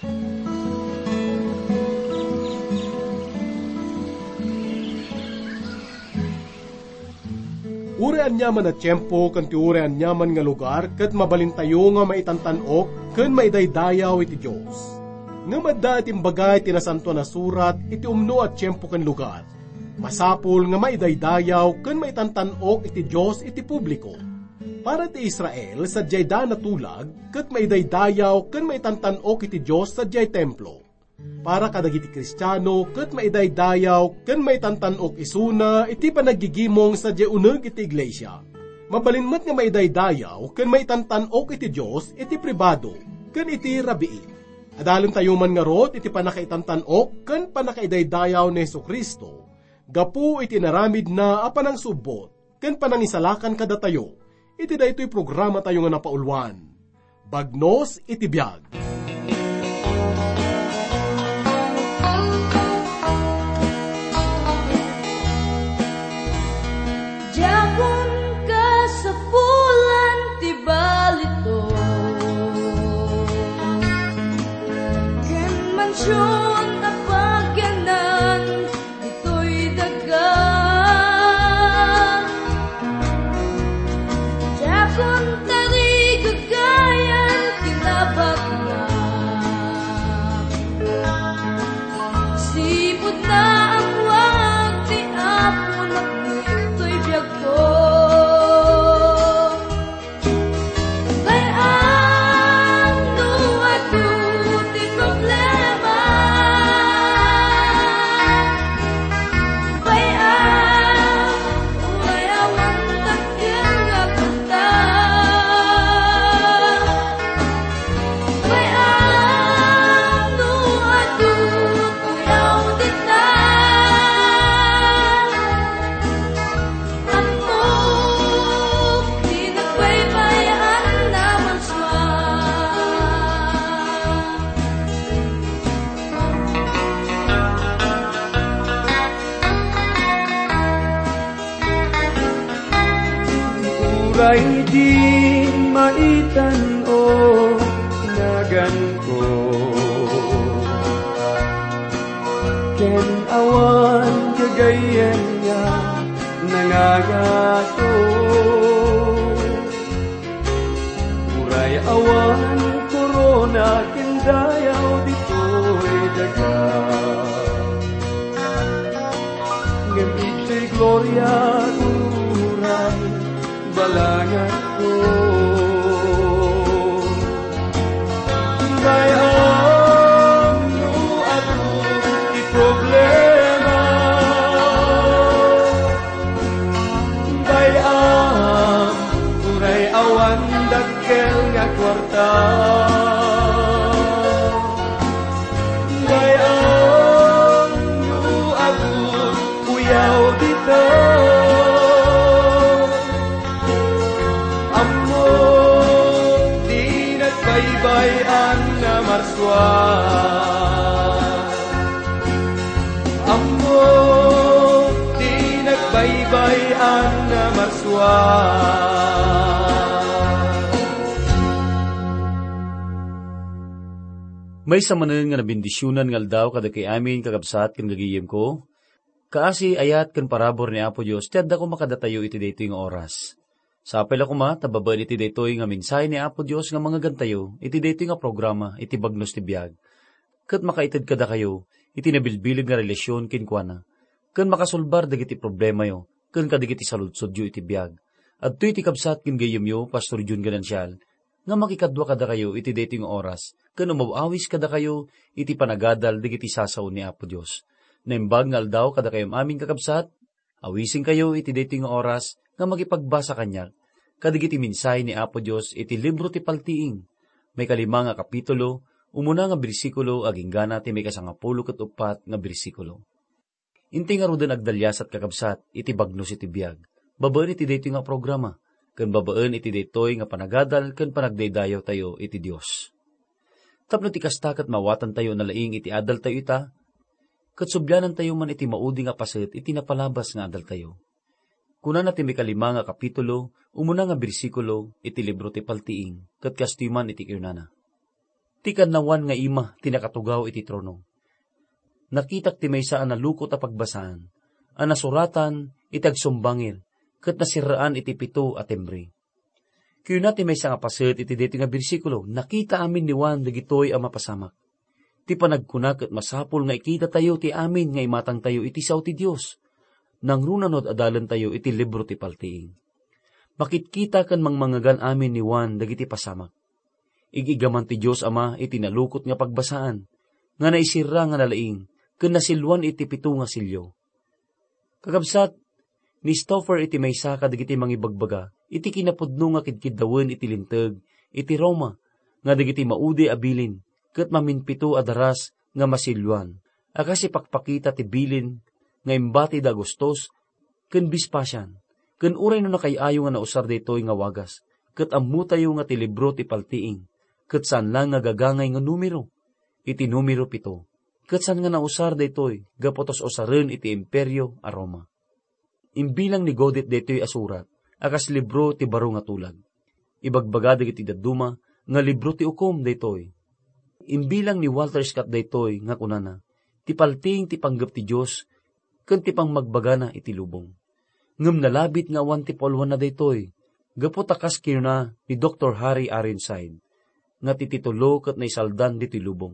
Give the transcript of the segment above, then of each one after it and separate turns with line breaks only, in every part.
Urean nyaman na tiyempo, kan ti urean nyaman nga lugar, kat mabalintayo nga maitantanok, kan maidaydayaw iti Diyos. Nga madda itimbagay tinasanto na surat, iti umno at tiyempo kan lugar. Masapul nga maidaydayaw, kan maitantanok iti Diyos iti publiko. Para ti Israel, sadyay da natulag, kat maidaydayaw, kan maitantanok iti Diyos sadyay templo. Para kadagiti Kristiyano, kat maidaydayaw, kan maitantanok isuna, iti panagigimong sadyay uneg iti iglesia. Mabalinmat nga maidaydayaw, kan maitantanok iti Diyos, iti pribado, kan iti rabii. Adalon tayo man nga rod, iti panakaitantanok, kan panakaidaydayaw ni Jesucristo, gapu iti naramid na apanang subot, kan panangisalakan kada tayo, iti daytoy programa tayo nga napaulwan. Bagnos iti biag.
Japon ka sa pulan ti balito, ken mansyon na pagyanan ito'y daga. Japon tari gagayan kinabak na, sipod na ang wag ti apon at ito'y biyag ko. Bayaan no adu ti problema, bayaan ulay awan takil nga punta, bayaan no adu tuyaw dita.
Uray di maitan o nagan ko, ken awan kagayan niya nangagato. Uray awan korona ken dayaw dito'y daga, ngem ito'y gloria uray balangan ko. Bayaan no adu ti problema, bayaan uray awan dakkel nga kwarta, bayaan no adu uyaw dito. Baybayan na marswan, amo di nagbaybayan na marswan.
May samanen nga nabindisyonan nga aldaw kada kay amin kagabsat ken gagiyem ko, kaasi ayat ken parabor ni Apo Dios tedda ko makadatayo iti daytoy nga oras. Sapay la kuma, tababaan iti daytoy nga mensahe ni Apo Dios nga mga gantayo, iti daytoy nga programa, iti bagnos ti biag. Kat makaited kada kayo, iti nabilbilig nga relasyon kinkwana. Kan makasulbar dagiti problema yo, kan kadagiti saludsod yo iti biag. At iti kabsat kin gayem yo, Pastor Jun Ganancial, nga makikadwa kada kayo, iti daytoy nga oras, kan umawawis kada kayo, iti panagadal dagiti sasaw ni Apo Dios. Naimbag nga aldaw kada kayong aming kakabsat, awising kayo iti daytoy nga oras, nga magipagbasa kanya, kadigiti minsay ni Apo Dios iti libro ti Paltiing. May 5 nga kapitulo, umuna nga bersikulo, aging gana ti may 14 nga bersikulo. Inti nga rudan agdalyas at kakabsat, iti bagnos iti biag. Babaan iti daytoy nga programa, ken babaan iti daytoy nga panagadal, ken panagdaydayaw tayo iti Dios. Tapno ti kastakat mawatan tayo na laing iti adal tayo ita, ket subyanan tayo man iti maudi nga paset, iti napalabas nga adal tayo. Kuna natin may 5 nga kapitulo, umuna nga bersikulo, iti libro ti Paltiing, kat kastiman iti kirnana. ti kanawan nga ima tinakatugaw iti trono. Nakitak ti maysa a nalukot a pagbasaan, a nasuratan iti agsumbangir, ket nasiraan iti 7 a timbre. Kayuna ti maysa nga paset iti dito nga bersikulo, nakita amin ni Juan dagitoy a mapasamak. Ti panagkuna ket masapul nga ikita tayo ti amin nga imatang tayo iti sao ti Dios. Nang runanod adalan tayo iti libro ti paltiing. Makitkita kan mangmangagan amin ni Juan dagiti pasamak. Igigaman ti Diyos Ama iti nalukot nga pagbasaan, nga naisira nga nalaing, ken nasilwan iti 7 nga silyo. Kakabsat, ni Stoffer iti maysa kadagiti mangibagbaga, iti kinapudno nga kidkidawen iti linteg, iti Roma, nga dagiti maudi abilin, ket maminpito a daras nga masilwan, akasi pakpakita ti bilin, nga imbati da Agustos, ken Vespasian, ken uray no nakayayo nga nausar daytoy nga wagas, ket ammo tayo nga ti libro ti paltiing, ket saan lang nga gagangay nga numero, iti numero 7, ket saan nga nausar daytoy, gapotos osaren iti imperyo a Roma. Imbilang ni Godet daytoy asurat, akas libro ti baro nga tulag. Ibagbaga dagiti dadduma, nga libro ti ukom daytoy. Imbilang ni Walter Scott daytoy nga kunana, ti paltiing ti panggap ti Diyos, ken ti pangmagbagana iti lubong. Ngem nalabit nga awan ti polwan na daytoy, gapot akas kinuna ni Dr. Harry Ironside, nga tititulo ket naisaldan diti lubong.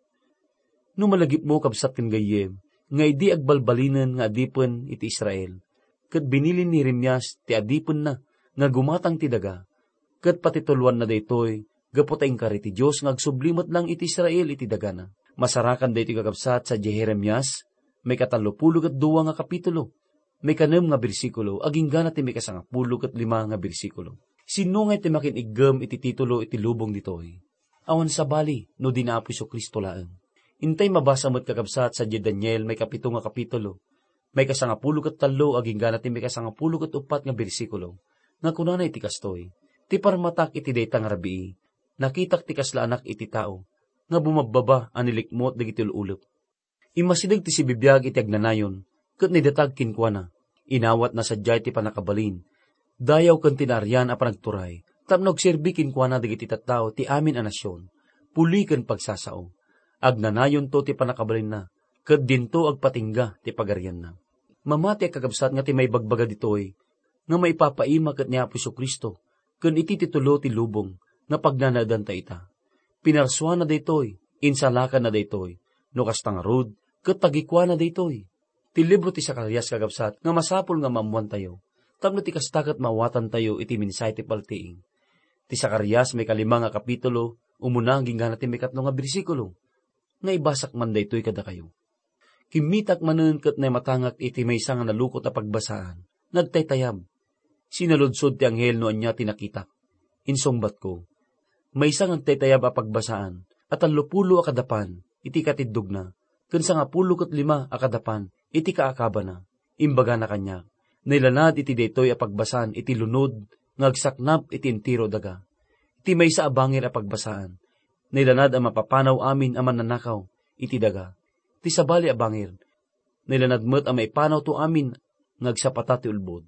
No malagip mo kabsat ken gayyem, nga idi agbalbalinen nga adipen iti Israel, ket binilin ni Jeremias ti adipen na, nga gumatang ti daga, ket patitulwan na daytoy, gapot ay inkari ti Diyos nga agsublimat lang iti Israel iti dagana. Masarakan daytoy kakabsat sa Jeremias, may 32 nga kapitulo, may 6 nga bersikulo, aging gana ti may 15 nga bersikulo. Sino nga iti makinigam iti titulo iti lubong ditoy? Awan sa bali, no dinaapoy so Kristo laeng. Intay mabasa mo't kakabsat sa Daniel may 7 nga kapitulo, may 13 aging gana ti may 14 nga bersikulo, nga kunana iti kastoy, ti parmatak iti dayta nga rabii, nakitak ti kasla anak iti tao, nga bumababa anilikmot dagiti ululop. Imasidag ti si bibiyag iti agnanayon, ket nidatag kinkwana, inawat na sadyay ti panakabalin, dayaw ken tinaryan a panagturay, tapno agserbi kinkwana dagiti tattao ti amin a nasyon, puli ken pagsasao. Agnanayon to ti panakabalin na, ket dinto agpatingga ti pagarian na. Mamati kakabsat nga ti may bagbaga ditoy, nga maipapaima ket ni Apo Kristo, ken iti titulo ti lubong, nga pagnanadan ta ita. Pinarswa na daytoy, insalakan na daytoy, no kastang rod, ket tagikwa na daytoy. Ti libro ti Zacarias kakabsat, nga masapul nga mamuan tayo, tapno ti kastakat mawatan tayo iti minsay ti paltiing. Ti Zacarias may 5 nga kapitulo, umuna hanggang gana ti may 3 nga bersikulo, nga ibasak man daytoy kada kayo. Kimitak manen ket na matangak iti maysa nga nalukot a pagbasaan, nagtaytayab. Sinaludsod ti anghel no anya tinakitak. Insungbat ko, maysa nga nagtaytayab a pagbasaan, at 30 a kadapan, iti katiddog na, ken 15 a kadapan, iti kaakaba na. Imbaga na kanya, nailanad iti daytoy a pagbasaan, iti lunod, ngagsaknap iti entiro daga. Iti maysa a bangir a pagbasaan, nailanad a mapapanaw amin a mananakaw, iti daga. Ti sabali a bangir, nailanad met a maipanaw to amin, ngagsapata ti ulbod.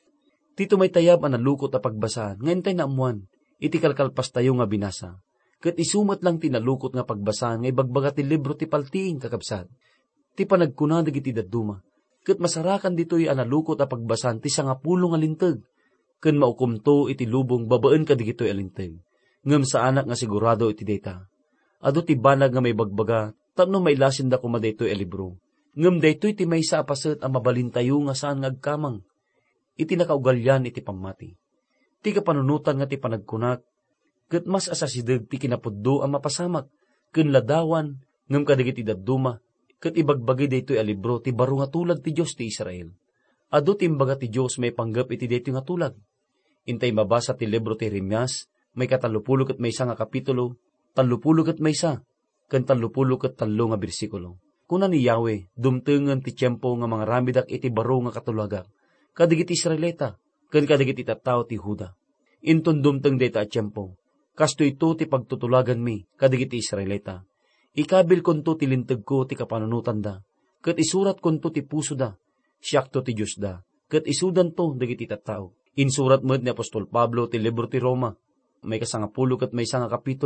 Tito may tayab a nalukot a pagbasaan, ngayon tayo naamuan, iti kalkalpas tayo nga binasa. Ket isumat lang ti nalukot nga pagbasaan, nga ibagbaga ti libro ti paltiing kakabsat. Ti panagkunadag iti dadduma, ket masarakan dito'y a nalukot a pagbasaan ti 10 nga linteg, ken maukumto iti lubong babaen kadigito'y alinteg. Ngem sa anak nga sigurado iti data. Ado ti banag nga may bagbaga, tapno mailasin da kuma daytoy a libro. Ngem daytoy ti maysa a paset a mabalintayo nga saan nga agkamang. Iti nakaugalyan iti pamati. Ti kapanunutan nga ti panagkunak, ket mas asasideg ti kinapuddo a mapasamak, ken ladawan, ngem kadagiti dadduma, ket ibagbagi daytoy a libro ti baro nga tulag ti Dios ti Israel. Ado ti imbaga ti Dios may panggap iti daytoy nga tulag. Intay mabasa ti libro ti Jeremias, may 30 ket maysa nga kapitulo, 30 ket maysa, ken 30 ket 3 nga bersikulo. Kuna ni Yahweh, dumtengen ti tiyempo nga mga ramidak iti baro nga katulagak, kadigiti Israelita, ken kadigiti tattao ti Huda. Inton dumteng dayta a tiyempo, kasto ito ti pagtutulagan mi, kadigiti Israelita. Ikabil konto ti linteg ko ti kapanunutan da, ket isurat konto ti puso da, siak to ti Diyos da, ket isudan to dagiti tattao. Insurat met ni Apostol Pablo ti libro ti Roma, may 10 ket maysa nga kapitulo,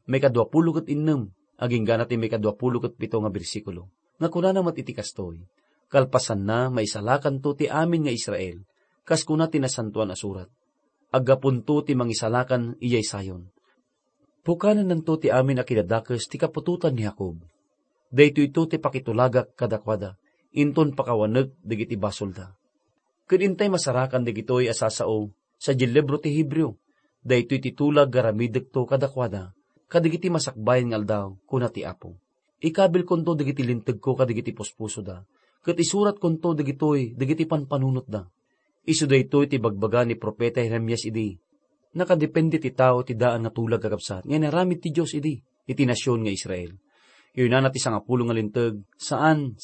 may 26, aging ganat may 27 nga bersikulo. Nga kuna namat iti kastoy, kalpasan na maisalakan to ti amin nga Israel, kas kuna tinasantuan asurat. Agapunto ti mangisalakan iyay sayon. Pukanan nanto ti amin a kinadakes ti kapututan ni Jacob. Dayto ito ti pakitulagak kadakwada, inton pakawanag digiti basolda. Kadintay masarakan digitoy asasao sa libro ti Hebreo, dayto iti tulag garamidek to kadakwada, kadigiti masakbayan nga aldaw kuna ti Apo. Ikabil konto digiti linteg ko kadigiti puspuso da, kat isurat konto digitoy digiti panpanunot da. Isu daytoy ti bagbaga ni propeta Jeremias idi. Nakadepende ti tao ti daan nga tulag kakabsat, nga naramid ti Diyos idi, iti nasyon nga Israel. Yun na ti sangapulo nga linteg, saan.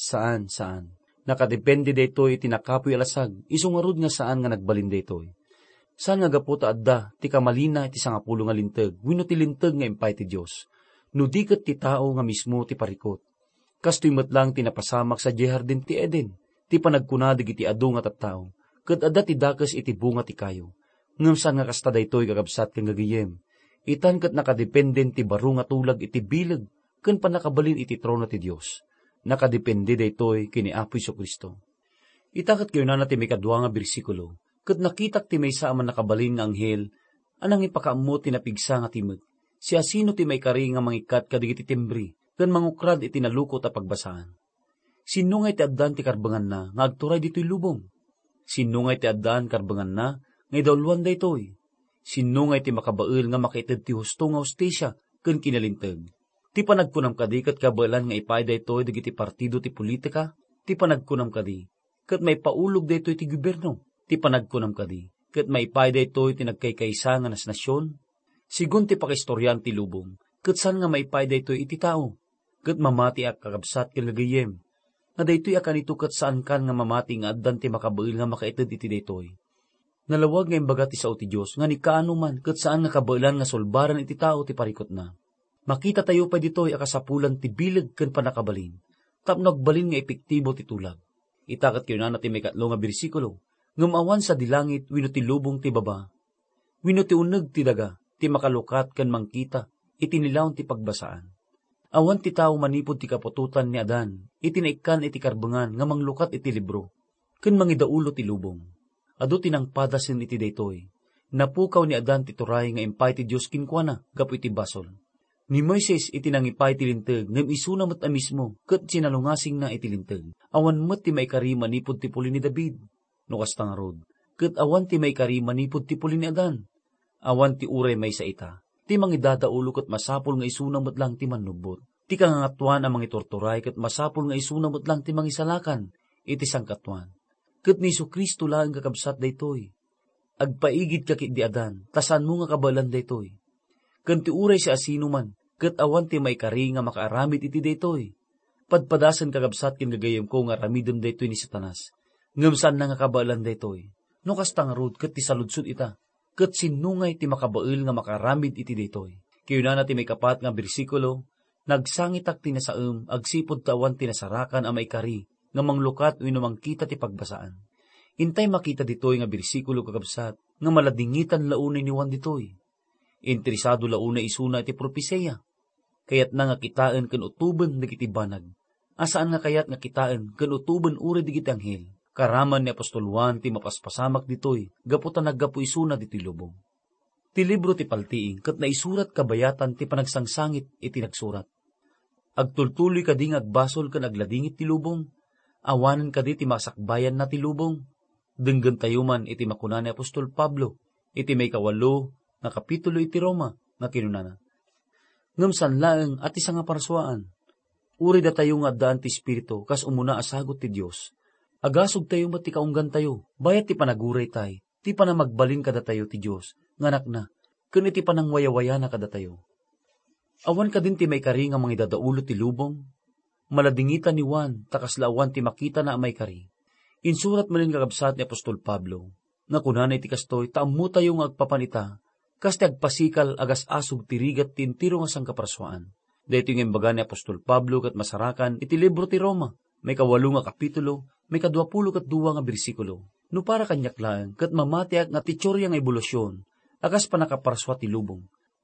Nakadepende daytoy iti nakapoy alasag, isungarod nga saan nga nagbalin daytoy. Saan nga gaputa adda, ti kamalina iti sangapulo nga linteg, wino ti linteg nga impay ti Diyos. Nudikat ti tao nga mismo ti parikot. Kastoy matlang tinapasamak sa jehardin ti Eden, ti panagkunadig iti adu nga tattao. Kat adda ti dakas iti bunga ti kayo. Ngem saan nga kasta daytoy kakabsat kang gagiyem. Itan kat nakadependen ti baro nga tulag iti bilag, ken panakabalin iti trono ti Dios. Nakadepende daytoy kini Apo Jesu-Kristo. Itakat kayo na ti may 2 nga bersikulo, kat nakitak ti maysa man nakabalin nga anghel, anang ipakaammo ti napigsa nga timeg. Siya sino ti may kari nga mangikat kadigiti timbri, ken mangukrad iti nalukot a pagbasaan. Sino nga iti addan ti karbangan na, nga agturay dito'y lubong? Sino nga iti addan karbangan na, nga idawluan daytoy? Sino nga iti makabael nga makaited ti husto nga hostesya, ken kinalinteg? Ti panagkunam kadi kat kabaelan nga ipay daytoy digiti partido ti politika, ti panagkunam kadi kat may paulog daytoy ti gobyerno, ti panagkunam kadi kat may ipay daytoy ti nagkaykaysa nga nasyon. Sigun ti pakistoryan ti lubong, kat saan nga may ipay daytoy iti tao, kat mamati ak kakabsat ken gagayem. Nga daytoy akan ito kat saan kan nga mamati nga addan ti makabael nga makaited iti daytoy. Nalawag nga imbaga ti sao ti Diyos, nga ni kaano man, kat saan nga kabaelan nga solbaran iti tao ti parikot na. Makita tayo pa dito'y akasapulan ti bilag ken panakabalin, tapno agbalin nga epektibo ti tulag. Itakat kayo na ti may 3 nga bersikulo, ngumawan sa dilangit, wino ti lubong ti baba, wino ti uneg ti daga, ti makalukat ken mangkita, itinilaon ti pagbasaan. Awan ti tao manipod ti kapututan ni Adan, itinaikan iti karbangan nga manglukat iti libro, ken mangidaulo ti lubong. Adu tinangpadasen iti daytoy, napukaw ni Adan ti turay nga impay ti Dios kinkwana, gapu iti basol. Ni Moises itinangipay ti linteg, ngem isuna met a mismo, ket sinalungasing na iti linteg. Awan met ti maikari manipod ti puli ni David, no kastang rod. Ket awan ti maikari manipod ti puli ni Adan. Awan ti uray may sa ita. Ti mangidadaulo ket masapol nga isuna met lang ti manubot. Ti kangangatuan ang mangitorturay ket masapol nga isuna met lang ti mangisalakan, iti sangkatuan. Ket ni Jesu-Kristo lang kakabsat daytoy. Agpaigid ka kit di Adan, tasan mo nga kabalan daytoy. Ken ti uray si asino man, ket awan ti maikari nga makaaramid iti daytoy. Padpadasen kakabsat ken gagayem ko nga aramidem daytoy ni Satanas. Ngem saan na nga kabalan daytoy? No kastang rod ket ti saludsod ita. Ket sinungay ti makabael nga makaramid iti daytoy. Kayuna ti may 4 nga bersikulo, nagsangitak ti nasaem, agsipod tawan ti nasarakan a maikari, nga manglukat wenno mangkita ti pagbasaan. Intay makita ditoy nga bersikulo kakabsat, nga maladingitan launay ni Juan ditoy. Interesado launay isuna iti propesiya. Kayat na nga kitaan ken utuben dagiti banag. Asaan nga kayat nga kitaan ken utuben uri digiti anghel. Karaman ni Apostol Juan ti mapaspasamak ditoy, gaputan naggapu isuna diti lubong. Ti libro ti paltiing, ket naisurat kabayatan ti panagsangsangit iti nagsurat. Agtultuloy kadi nga agbasol ken agladingit ti lubong, awanen kadi ti masakbayan na ti lubong. Denggen tayo man iti makuna ni Apostol Pablo, iti may 8 nga kapitulo iti Roma, nga kinunana. Ngem sanlaeng at isa nga parsuaan, uri da tayo nga daan ti Espiritu, kas umuna asagot ti Dios. Agasog tayo mat ti kaunggan tayo, bayat ti panaguray tay, ti panamagbalin kada tayo ti Dios, nganak na, ken iti panangwayawaya na kada tayo. Awan ka din ti may kari nga mangidadaulo ti lubong, maladingitan ni Juan, takaslaawan ti makita na may kari. Insurat malin kakabsat ni Apostol Pablo, nga kunanay ti kastoy, taammo tayo nga agpapanita, kas ti agpasikal agas asog tirigat ti intiro nga sangkaparsuaan. Dito yung imbaga ni Apostol Pablo kat masarakan iti libro ti Roma, may 8 nga kapitulo, may 22 nga bersikulo. No para kanyak lang, kat mamatiak nga titsorya nga ebolusyon, agas pa nakaparswa ti lubong.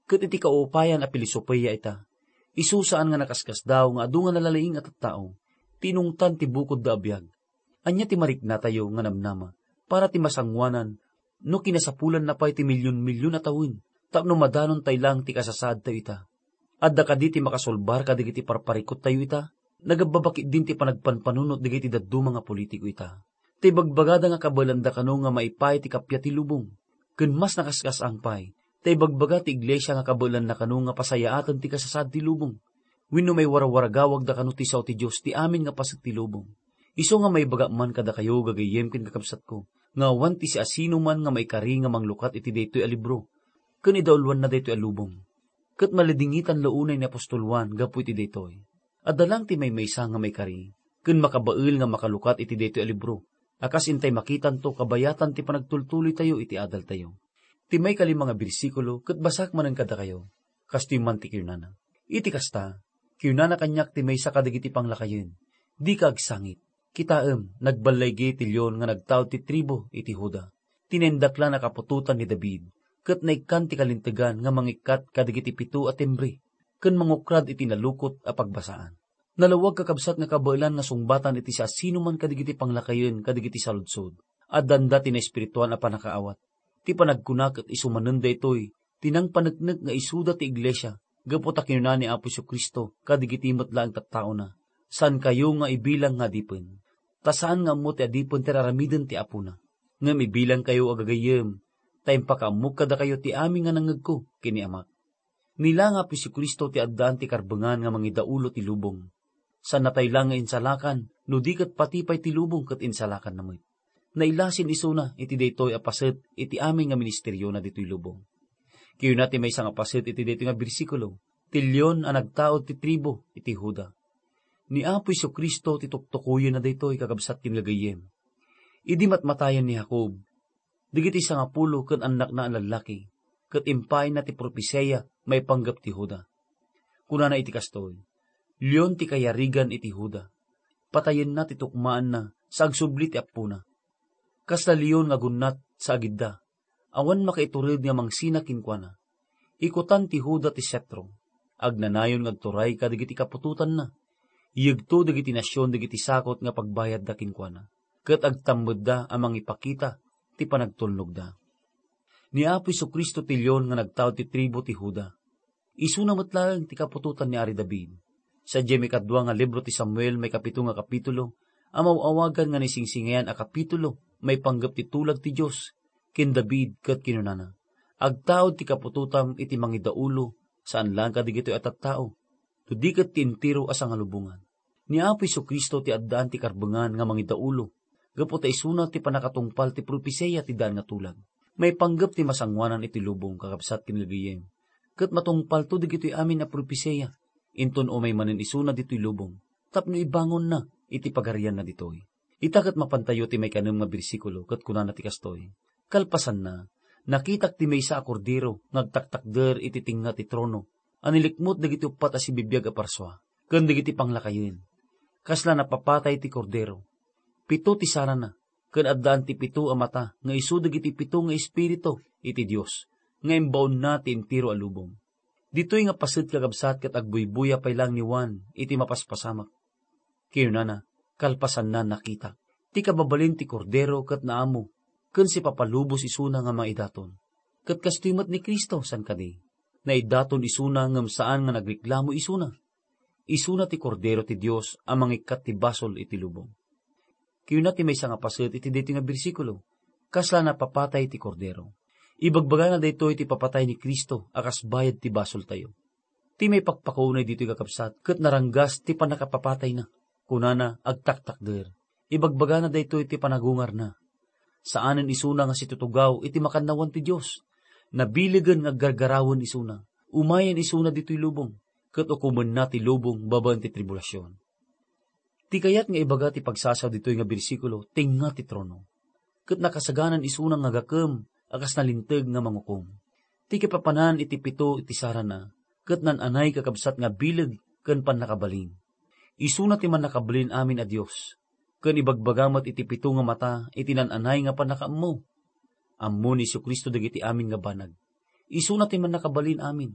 Ket iti kaupayan a pilosopiya ita, isusaan nga nakaskas daw nga adu nga nalalaing at tao, tinungtan ti bukod da abiyag. Anya ti marikna tayo nga namnama, para ti masangwanan, no kinasapulan na pa iti milyon-milyon na tawin, tapno madanon tay lang ti kasasad tayo ita. Adda kadi ti makasolbar kadigiti parparikot tayo ita, nagababakit din ti panagpanpanunot digiti daddu mga politiko ita. Ti bagbagada nga kabalanda kano nga maipay ti kapya ti lubong, ken mas nakaskas ang pay, ti bagbaga ti iglesia nga kabalan na kano nga pasayaatan ti kasasad ti lubong. Wenno may warawaragawag da kano ti sao ti Dios ti amin nga pasag ti lubong. Iso nga may baga man kada kayo gagayem ken kakabsat ko, nga wan ti si asino man nga may kari nga manglukat iti daytoy a libro, ken idaulwan na daytoy a lubong. Ket maladingitan launay ni Apostol Juan gapu iti daytoy. Addalang ti maysa nga may kari, ken makabael nga makalukat iti daytoy a libro. Akas intay makitan to kabayatan ti panagtultuloy tayo iti adal tayo. Ti may kalimang bersikulo, ket basak manen kada kayo, kas ti man ti kiunana. Iti kasta, kiunana kanyak ti may sa kadagiti panglakayen, di ka agsangit. Kitaem, nagbalaygi ti leon nga nagtaod ti tribo iti Huda. Tinendakla na kapututan ni David, ket naikan ti kalintegan nga mangikat kadagiti 7 a timbre, ken mangukrad iti nalukot a pagbasaan. Nalawag kakabsat nga kabaelan nga sungbatan iti sa sino man kadagiti panglakayen kadagiti saludsod, at danda ti na espirituan a panakaawat. Ti panagkunak at isumanen daytoy, tinang panagnek nga isuda ti iglesia, gapot a kinuna ni Apo Kristo, kadigiti matla ang tattao na. San kayo nga ibilang nga dipen? Tasaan nga mo ti adipon ti raramiden ti Apo na. Ngam ibilang kayo agagayem, tayong pakamuk kada kayo ti aming nga nangag ko, kini amak. Nila nga Apo Kristo ti addaan ti karbengan nga mangidaulo ti lubong. San natay lang nga insalakan, no di kat patipay ti lubong kat insalakan namoy. Nailasin isuna iti daytoy apaset iti aming nga ministeryo na ditoy lubong. Kiyo natin may isang apaset iti daytoy nga bersikulo, ti leon a nagtaod ti tribo iti Huda. Ni Apo Kristo ti tuktukuyo na daytoy kakabsat kin gagayem. Idi matmatayan ni Jacob, digiti 10 ken anak na ang lalaki, ket impay na ti propesya may panggap ti Huda. Kunana iti kastoy, leon ti kayarigan iti Huda. Patayen na ti tukmaan na sa agsubli ti apuna. Kasta leon nga gunat sa agidda, awan makaiturid nga mangsina kinkwana. Ikutan ti Huda ti setro, agnanayon ngagturay kadigiti kapututan na. Iyagto digiti nasyon digiti sakot nga pagbayad da kinkwana, ket agtambed da amang ipakita ti panagtulnog da. Ni Apo Kristo ti leon nga nagtaod ti tribo ti Huda. Isuna metlaeng ti kapututan ni Ari David. Sa may 2 nga libro ti Samuel may 7 nga kapitulo, amaw-awagan nga ni singsingayan a kapitulo, may panggap ti tulag ti Diyos, kin David ket kinunana. Agtaod ti kapututam iti mangidaulo, saan lang kadigito at tao, tudi ket ti entiro asa nga lubungan. Ni Apo Kristo ti addaan ti karbengan nga mangidaulo, gapu ta isuna ti panakatungpal ti propesya ti daan nga tulag. May panggap ti masangwanan iti lubong kakabsat kinagayem, ket matungpal to digito'y amin na propesya, inton o may manen isuna dito'y lubong, tapno ibangon na iti pagarian na dito'y. Itakat mapantayo ti may kanem nga bersikulo, ket kunana ti kastoy. Kalpasan na, nakitak ti may sa akordero, ngagtaktakder iti tinga ti trono, anilikmot dagiti upat a si bibiyag a parswa, ken dagiti panglakayen. Kasla napapatay ti kordero. 7 ti sara na, ken addaan ti 7 a mata, nga isu dagiti 7 nga espiritu iti Dios, nga imbaon na ti entiro a lubong. Dito'y nga paset kagabsat ket agbuybuya pay lang ni Juan, iti mapaspasamak. Kiyunana, kalpasan na nakita. Ti kababalin ti kordero ket naamo, ken si papalubos isuna nga maidaton. Ket kastoy met ni Kristo san kadi, na idaton isuna ngem saan nga nagreklamo isuna. Isuna ti kordero ti Dios ang mangikat ti basol iti lubong. Kiyuna ti may nga paset iti dito nga bersikulo, kasla na papatay ti kordero. Ibagbaga na dito iti papatay ni Kristo akas bayad ti basol tayo. Ti may pakpakunay dito kakabsat, ket naranggas ti panakapapatay na. Kunana agtaktakder. Ibagbaga na dito iti panagungar na. Saanen isuna nga si tutugaw iti makanawan ti Dios. Nabiligan nga gargarawan isuna. Umayan isuna dito'y lubong. Ket ukumen na ti lubong babaen ti tribulasyon. Ti kayat nga ibaga ti pagsasaw dito'y nga bersikulo, tinga ti trono. Ket nakasaganan isuna nga gakem, akas nalinteg nga mangukom. Ti kapapanan iti 7 iti sara na, ket nananay kakabsat nga bileg ken pannakabalin. Isuna ti man nakabalin amin a Dios, ken ibagbagamat iti 7 nga mata iti nananay nga panakaammo. Ammo ni Kristo dagiti amin nga banag. Isuna ti man nakabalin amin.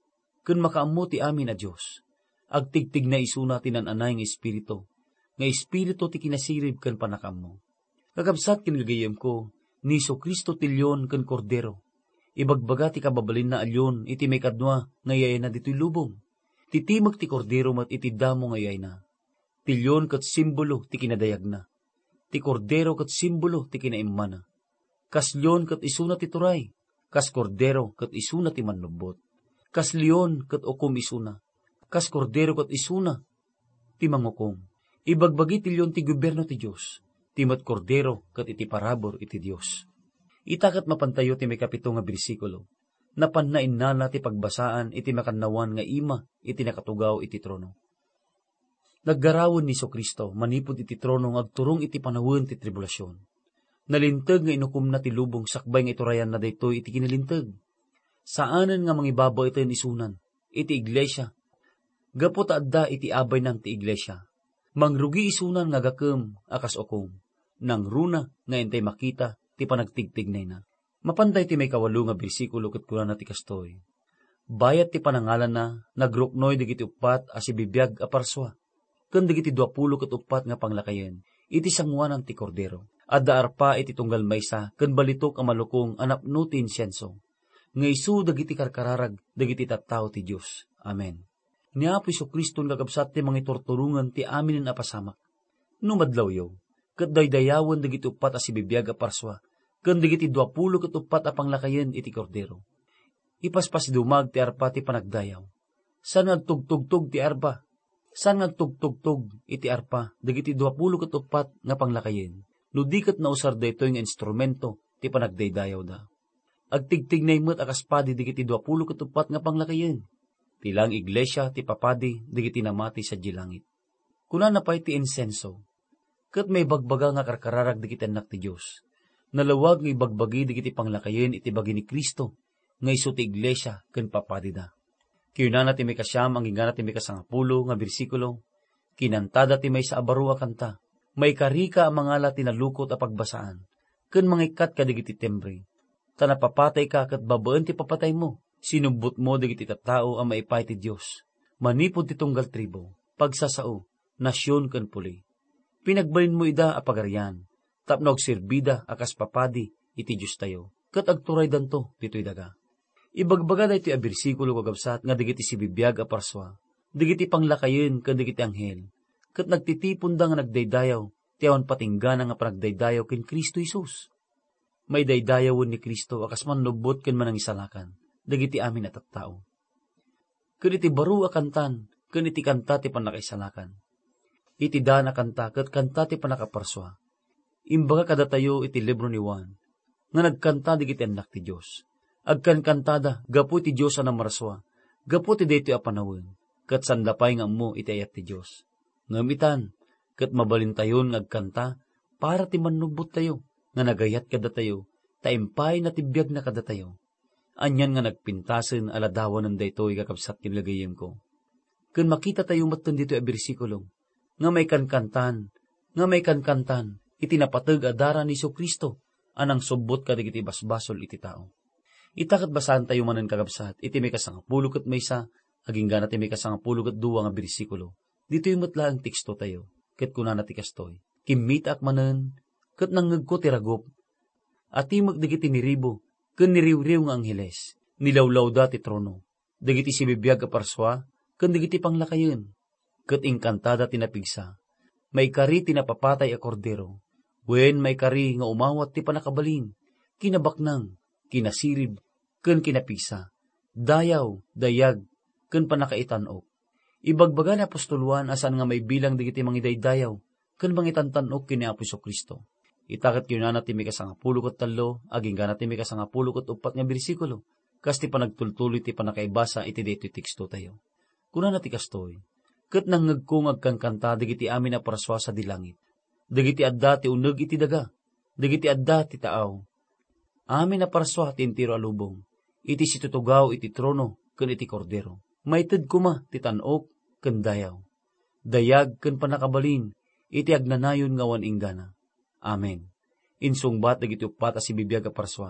Kun makaammo ti amin a Diyos. Agtigtig na isuna ti nananay ng Espiritu. Nga Espiritu ti kinasirib kan panakaammo. Kagabsat kin gagayem ko, ni Kristo ti Leon kan Kordero. Ibagbaga ti kababalin na alyon iti may kadwa ngayay na dito'y lubong. Titimag ti Kordero mat iti damo ngayay na. Ti Leon kat simbolo ti kinadayag na. Ti Kordero kat simbolo ti kinaimmana. Kas Leon kat isuna ti turay. Kas Kordero kat isuna ti manlubot. Kas Leon kat ukom isuna. Kas Kordero kat isuna ti mangukom. Ibagbagi ti Leon ti gobyerno ti Diyos. Ti mat Kordero kat iti parabor iti Diyos. Itakat mapantayo ti may 7 nga bersikulo. Napannain na ti pagbasaan iti makannawan nga ima iti nakatugaw iti trono. Naggarawon ni Kristo manipod iti trono agturong iti panawon ti tribulasyon. Nalintag nga inukom na ti lubong sakbay nga iturayan na daytoy iti kinalintag. Saanan nga mangibabaw ito isunan iti iglesia. Gapo ta adda iti abay ng ti iglesia. Mangrugi isunan nga gakem akas okom. Nang runa nga intay makita ti panagtigtignay na. Mapantay ti may 8 nga bersikulo ket kuna na ti kastoy. Bayat ti panangalan na nagruknoy digiti upat as ibibiyag a parswa. Ken digiti 20 ket upat nga panglakayen iti sangwanan ti Kordero. Adda arpa iti tunggal maysa ken balitok a malukong anapno ti insienso. Nga isu dagiti karkararag dagiti tattao ti Dios. Amen. Ni Apo Kristo gagabsat ti mangiturturungan ti amin a pasamak. No madlawyo ket daydayawon dagiti upat as ibibiyag a parswa. Ken digiti 20 ket upat a panglakayen iti Kordero. Ipaspas dumag ti arpa ti panagdayaw. San nagtugtugtog ti arpa? San nagtugtugtog iti arpa dagiti 20 ket upat nga panglakayen? No diket na usar daytoy nga instrumento ti panagdaydayaw da. Agtigtignay met akas padi digiti 20 ket upat nga panglakayen. Tilang iglesia ti papadi digiti namati sa dilangit. Kuna na pay ti insenso. Ket may bagbaga nga karkararag digiti anak ti Dios. Nalawag nga ibagbagi digiti panglakayen iti bagi ni Kristo, nga isu ti iglesia ken papadida. Kiyunana ti may 9 ang ingana ti may 10 nga bersikulo, kinantada ti may sa abarua kanta, may karika ang mangala tinalukot a pagbasaan, ken mangikat ka digiti tembre. Tanapapatay ka ket babaen ti papatay mo, sinumbot mo digiti tattao ang maipay ti Dios. Manipod ti tunggal tribo, pagsasao, nasyon ken puli. Pinagbalin mo ida a pagarian, tapno agsirbida akas papadi iti Diyos tayo. Kat agturay danto dito'y daga. Ibagbaga da iti a bersikulo kagabsat nga digiti si bibiyag a parswa. Digiti panglakayen ken digiti anghel. Kat nagtitipon da nga nagdaydayaw, tiyawan patinggana nga panagdaydayaw ken Kristo Jesus. May daydayawon ni Kristo akas manlubot ken manangisalakan. Digiti amin at tattao. Ken iti baro a kantan, ken iti kanta ti panakaisalakan. Iti daan a kanta ket kanta ti panakaparswa. Imbaga kada tayo iti libro ni Juan, nga nagkanta digiti anak ti Diyos. Agkankantada, gapu ti Diyos na marswa, gapu ti dito apanawin, kat sandapay nga mo iti ayat ti Diyos. Ngamitan, kat mabalintayon ngagkanta, para ti manubot tayo, nga nagayat kada tayo, taimpay na tibiyag na kada tayo. Anyan nga nagpintasen aladawan ng daytoy kakabsat kinlagayem ko. Kun makita tayo matan dito a bersikulo, nga may kankantan, itinapatag adara ni Kristo, anang subot ka digiti basbasol iti tao. Itakat basahan tayo manen kagabsat, iti may 10 ket maysa, aging gana ti may 10 ket 2 nga bersikulo. Dito yung matla ang teksto tayo, ket kunana ti kastoy. Kimitak manen, ket nangeg ko ti ragop. Atimag digiti niribo, ken niriwriw nga angheles, nilawlaw da ti trono. Digiti si bibiyag a parswa, ken digiti panglakayen. Ket ingkantada tinapigsa, may kari tinapapatay a Kordero. Wen may kari nga umawat ti panakabalin, kinabaknang, kinasirib, ken kinapigsa, dayaw, dayag, ken panakaitanok. Ibagbaga na apostoluan asan nga may bilang digiti mangidaydayaw, ken mangitantanok kini Apo Kristo. Itaket kinana ti may 10 ket 3, aging gana ti may 10 ket 4 nga bersikulo, kas ti panagtultuloy ti panakaibasa iti daytoy teksto tayo. Kunana ti kastoy, ket nangeg ko ngagkankanta digiti amin a parswa sa dilangit. Digiti adda ti uneg iti daga, digiti adda ti taaw. Amin na parswa ti entero alubong, iti situtugaw iti trono ken iti Kordero. Maited kuma ti tanok ken dayaw. Dayag ken panakabalin, iti agnanayon nga wan inggana. Amen. Insungbat dagiti upat a sibibiyag a parswa,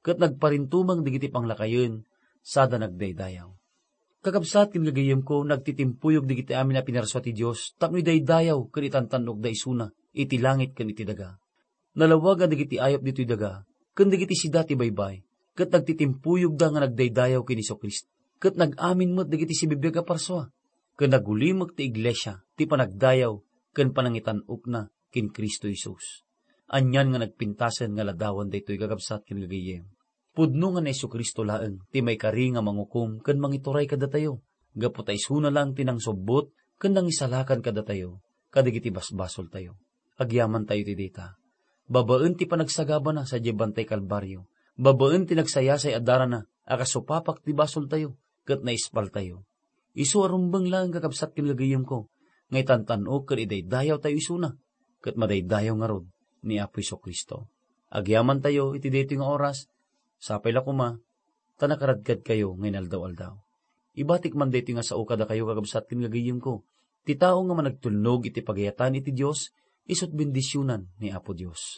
kat nagparintumang digiti panglakayon, sada nagdaydayaw. Kakabsat kin gagayem ko, nagtitimpuyog digiti amin na pinaraswa ti Diyos, tapno daydayaw kan itantanog da isuna, iti langit kan iti daga. Nalawagan digiti ayop dito daga, kan digiti sida ti baybay, kat nagtitimpuyog da nga nagdaydayaw kin Jesu-Kristo, kat nag-amin mo't digiti si bibiyag aparswa, kan nagulimag ti iglesia, ti panagdayaw, kan panangitanok na kin Kristo Jesus. Anyan nga nagpintasan nga ladawan daytoy kakabsat kin gagayem. Pudno nga na Jesu-Kristo laeng, ti may kari nga mangukum, kan mangituray kadatayo, gaputay suna lang tinang sobot, kan nangisalakan kadatayo, kadigiti basbasol tayo. Agyaman tayo ti dita. Babaan ti panagsagaba na sa Bantay Kalbaryo, babaan ti nagsayasay adara na, akasupapak ti basol tayo, kat naispal tayo. Isu arumbang lang kakabsat kinagayim ko, ngay tantanok kat idaydayaw tayo isuna, kat madaydayaw nga rod ni Apo Jesu-Kristo. Agyaman tayo iti dito nga oras, sapay la kuma, tanakaradkad kayo ngay naldaw-aldaw. Ibatik man dito nga sa ukada kayo kakabsat kinagayim ko, ti tao nga managtulnog iti pagayatan iti Diyos, isut bendisyunan ni Apo Diyos.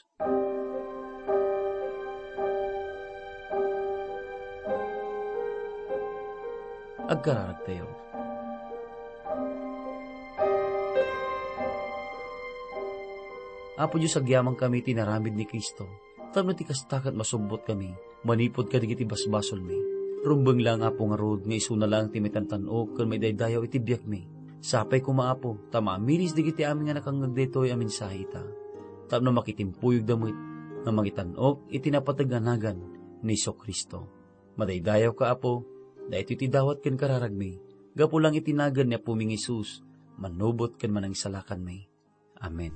Agkararag tayo. Apo Diyos, agyamang kami tinaramid ni Kristo. Tapno ti kastakat masubot kami, manipod ka digiti basbasol mi. Rumbang lang Apo nga rod, nga isuna lang ti mitantanok, kan may daydayaw iti biyak mi. Sapay kumaapo, tamamiris digiti amin nga nakangagdetoy amin sahita. Tapno makitimpuyog damit, nga mangitanok itinapataganagan ni Jesu-Kristo. Madaydayaw ka Apo, da ito itidawat kan kararagmi, gapo lang itinagan niya puming Isus, manubot kan manang salakan may. Amen.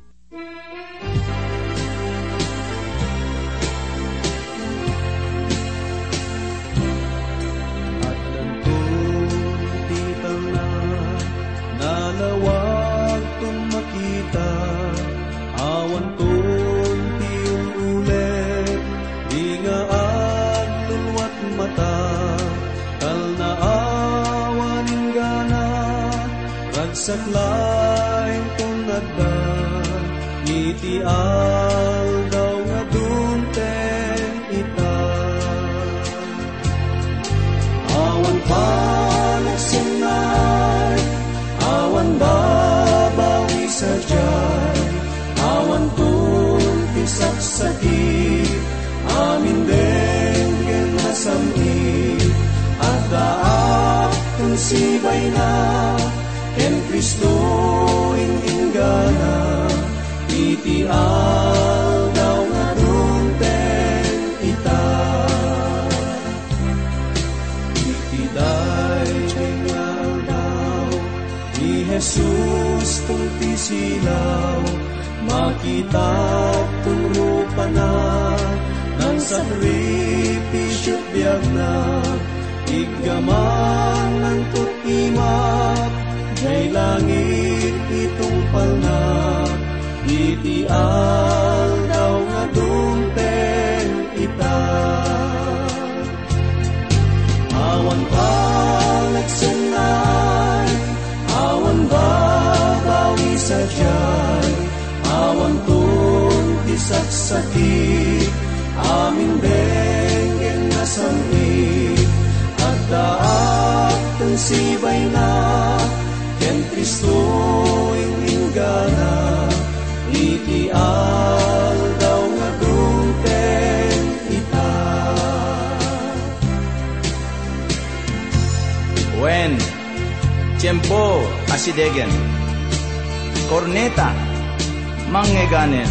At nagtutitang na nalawag tong makita, awan tong tiyong ulit, di nga agtulwat mata, kal na awanin gana, ragsaklain tong nagda, iti aldaw nga dunten ita. Awan panagsinay, awan babawi sa diyay, awan tunti saksakit, amin denggen na samit, at daak kung sibay na, ken Kristo inggana, iti aldaw nga dunten ita. Iti dayjay nga aldaw, ni Jesus tungti silaw, makita kung rupa na, ng sakripisyo't biyag na, iggamang ng tutimak, jay langit itungpal na, iti aldaw nga dunten ita. Awan panagsanay, awan babawi sa diyay, awan tunti saksakit, amin denggen na samit, at daak tong sibay na, ken Kristo inggana, iti aldaw nga dunten ita.
Wen, tiempo asidegen, korneta, manggeganen,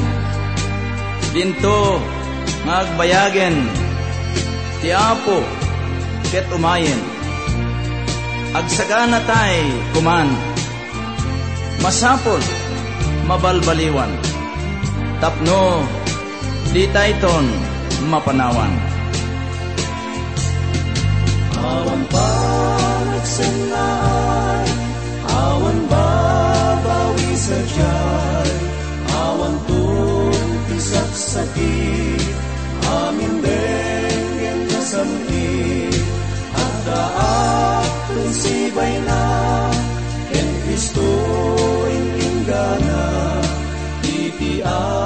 dinto ngagbayagen, ti Apo ket umayen, agsagana tay kuman, masapol mabalbaliwan, tapno di tayton mapanawan.
Awan panagsanay, awan babawi sa diyay, awan tunti saksakit, amin denggen na samit, at daak tong sibay na, ken Kristo inggana, iti